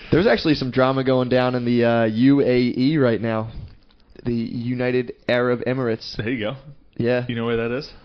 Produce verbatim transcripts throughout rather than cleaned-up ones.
There's actually some drama going down in the uh, U A E right now. The United Arab Emirates. There you go. Yeah. You know where that is?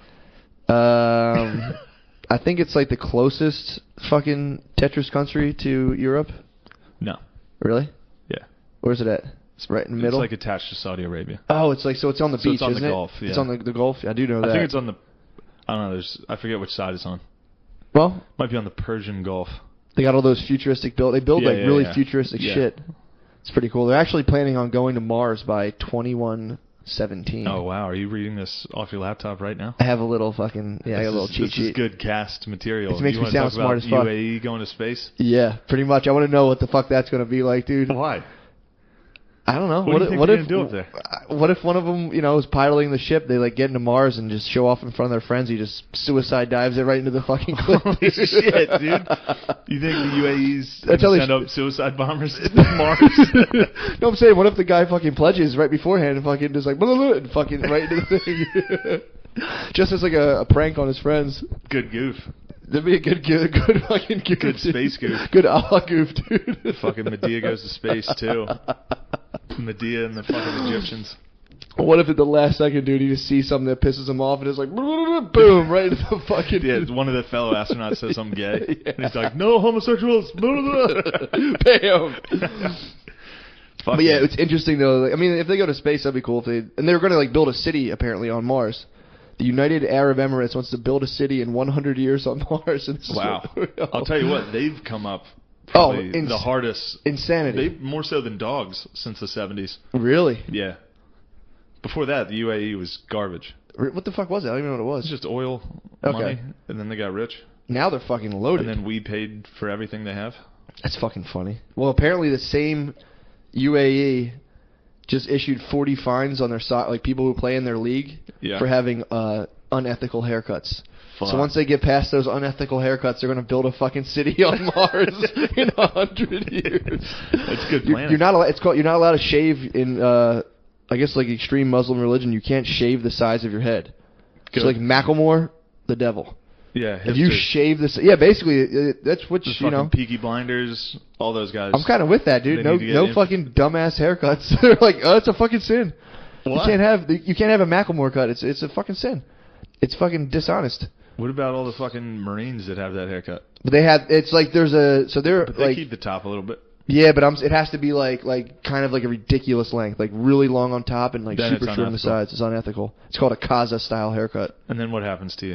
Um, I think it's like the closest fucking Tetris country to Europe. No. Really? Yeah. Where's it at? It's right in the middle. It's like attached to Saudi Arabia. Oh, it's like so it's on the So beach, it's on isn't the it? Gulf, yeah. It's on the, the Gulf. I do know that. I think it's on the. I don't know. There's. I forget which side it's on. Well, Might be on the Persian Gulf. they got all those futuristic build. They build Yeah, like yeah, really yeah. futuristic Yeah. shit. It's pretty cool. They're actually planning on going to Mars by twenty-one seventeen. Oh wow! Are you reading this off your laptop right now? I have a little fucking yeah, I got a This little is- cheat This sheet. is good cast material. This makes you me wanna sound talk smart about as fuck. U A E going to space? Yeah, pretty much. I want to know what the fuck that's gonna be like, dude. Why? I don't know. What do you if, think what they're if gonna do up what if one of them, you know, is piloting the ship? They like get into Mars and just show off in front of their friends. He just suicide dives it right into the fucking cliff. Holy shit, dude! You think the U A E's That's gonna how they send sh- up suicide bombers to Mars? No, I'm saying, what if the guy fucking pledges right beforehand and fucking just like blah, blah, blah, and fucking right into the thing, just as like a, a prank on his friends. Good goof. That'd be a good, good, good fucking goof. Good dude. space goof. Good a la goof, dude. Fucking Medea goes to space too. Medea and the fucking Egyptians. What if at the last second, dude, he just sees something that pisses him off and it's like, boom, right into the fucking... Yeah, one of the fellow astronauts says I'm gay. Yeah. And he's like, no homosexuals. Bam. Fuck But yeah, it's interesting though. Like, I mean, if they go to space, that'd be cool. If they and they're going to like build a city apparently on Mars. The United Arab Emirates wants to build a city in one hundred years on Mars. And this is Wow. what- I'll tell you what, they've come up Oh, probably ins- the hardest. insanity. They more so than dogs since the seventies. Really? Yeah. Before that, the U A E was garbage. What the fuck was it? I don't even know what it It's was. just oil Okay. money, and then they got rich, Now they're fucking loaded. and then we paid for everything they have. That's fucking funny. Well, apparently the same U A E just issued forty fines on their so- like people who play in their league Yeah. for having uh, unethical haircuts. Fuck. So once they get past those unethical haircuts, they're gonna build a fucking city on Mars in a hundred years. That's good You're, planning. you're not. Allowed, it's called. You're not allowed to shave in. Uh, I guess like extreme Muslim religion, you can't shave the size of your head. Good. So like Macklemore, the devil. Yeah, If you hipsters. shave this, yeah, basically uh, that's what The you fucking know. Peaky Blinders, all those guys. I'm kind of with that, dude. They No, need to get no in- fucking dumbass haircuts. They're like, oh, it's a fucking sin. What? You can't have you can't have a Macklemore cut. It's it's a fucking sin. It's fucking dishonest. What about all the fucking Marines that have that haircut? But they have. It's like there's a so they're But they like keep the top a little bit. yeah, but I'm, it has to be like like kind of like a ridiculous length, like really long on top and like Then super it's short on the unethical. sides. It's unethical. It's called a Kaza style haircut. And then what happens to you?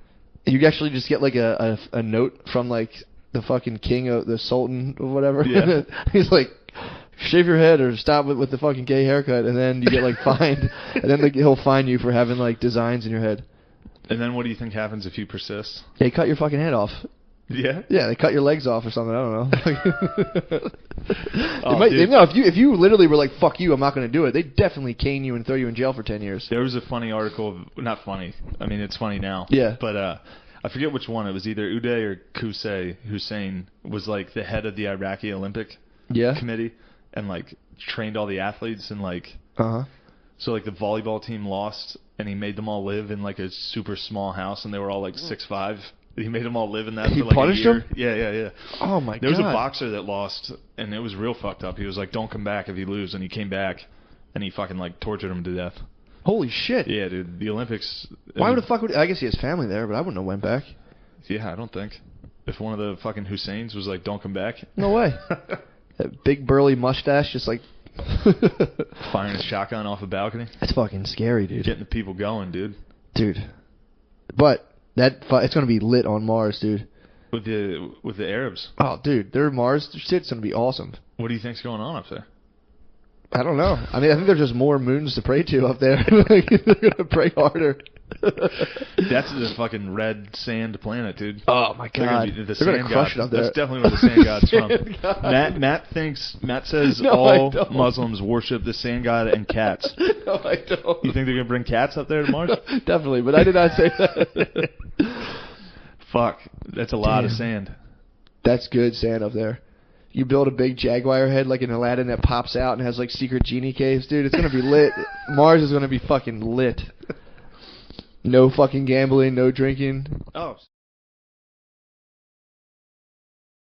You actually just get like a, a, a note from like the fucking king of the sultan or whatever. Yeah. He's like, shave your head or stop with, with the fucking gay haircut, and then you get like fined, and then like, he'll fine you for having like designs in your head. And then what do you think happens if you persist? They cut your fucking head off. Yeah? Yeah, they cut your legs off or something. I don't know. Oh, they might, dude. they, no, if you if you literally were like, "Fuck you, I'm not going to do it," they definitely cane you and throw you in jail for ten years. There was a funny article, of, not funny, I mean it's funny now. Yeah. But uh, I forget which one. It was either Uday or Qusay Hussein was like the head of the Iraqi Olympic Yeah. committee and like trained all the athletes and like Uh huh. so like the volleyball team lost and he made them all live in like a super small house and they were all like six five. He made them all live in that He for like punished a year. them? Yeah, yeah, yeah. Oh my There god. was a boxer that lost and it was real fucked up. He was like, "Don't come back if you lose," and he came back and he fucking like tortured him to death. Holy shit. Yeah, dude. The Olympics. I Why mean, would the fuck would I guess he has family there, but I wouldn't have went back. Yeah, I don't think. If one of the fucking Husseins was like, "Don't come back," No way. That big burly mustache, just like firing a shotgun off a balcony, that's fucking scary, dude. getting the people going, dude. Dude, but that fu- it's gonna be lit on Mars, dude. With the with the Arabs, Oh, dude, their Mars shit's gonna be awesome. what do you think's going on up there? I don't know. I mean, I think there's just more moons to pray to up there. Like, they're gonna pray harder. That's the fucking red sand planet, dude. Oh my They're gonna god, be the they're sand gonna crush god. it up there. That's definitely where the sand god's from. Sand god. Matt Matt thinks Matt says No, I all don't. Muslims worship the sand god and cats. No, I don't. You think they're gonna bring cats up there to Mars? Definitely, but I did not say that. Fuck, that's a lot of Damn. sand. That's good sand up there. You build a big jaguar head like in Aladdin that pops out and has like secret genie caves, dude. It's gonna be lit. Mars is gonna be fucking lit. No fucking gambling, no drinking. Oh.